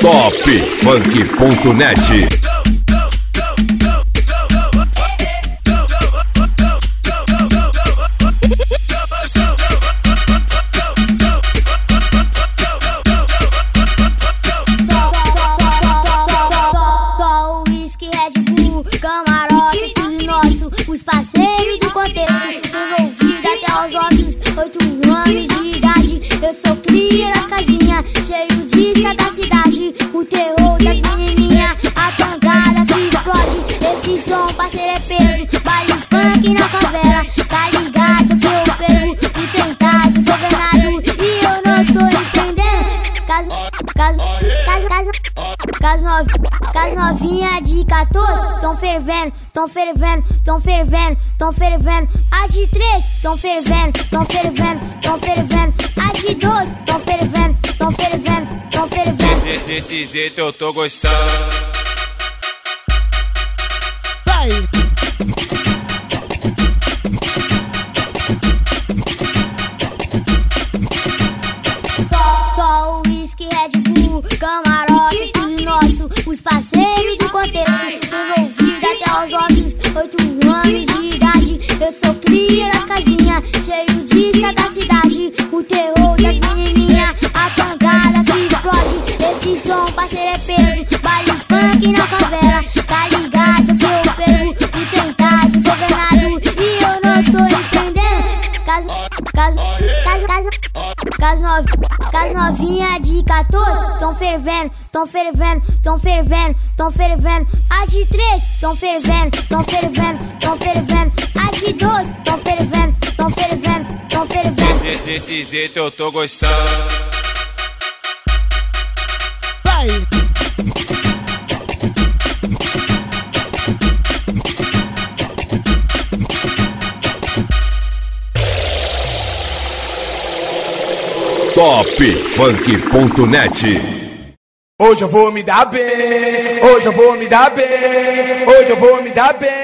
Topfunk.net. Os parceiros do contexto, envolvido até os olhos, 8 anos de idade. Eu sou cria das casinhas, cheio de sagacidade. O terror das menininhas, a pancada que explode. Esse som, parceiro, é peso, baile funk na favela. Tá ligado que eu fervo, o tentado, governado. E eu não tô entendendo. Caso novinha de 14, tão fervendo, tão fervendo, tão fervendo, tão fervendo. A de 3, tão fervendo, tão fervendo, tão fervendo. A de 12, tão fervendo, tão fervendo, tão fervendo. Desse jeito eu tô gostando. Vai! Só whisky, Red Bull, camarote, tudo nosso. Os parceiros do contexto, envolvido até os olhos, 8 anos de idade. Eu sou cria das casinhas, cheio de sagacidade. O terror das menininhas, a pancada que explode. Esse som, parceiro, é peso, baile funk na favela. Tá ligado que eu fervo, o tentado, governado. E eu não tô entendendo. Caso novinha de 14, tão fervendo, tão fervendo, tão fervendo, tão fervendo. A de 3, tão fervendo, tão fervendo, tão fervendo. A de 12, tão fervendo, tão fervendo, tão fervendo. Desse jeito eu tô gostando. Vai! Topfunk.net. Hoje eu vou me dar bem, hoje eu vou me dar bem, hoje eu vou me dar bem.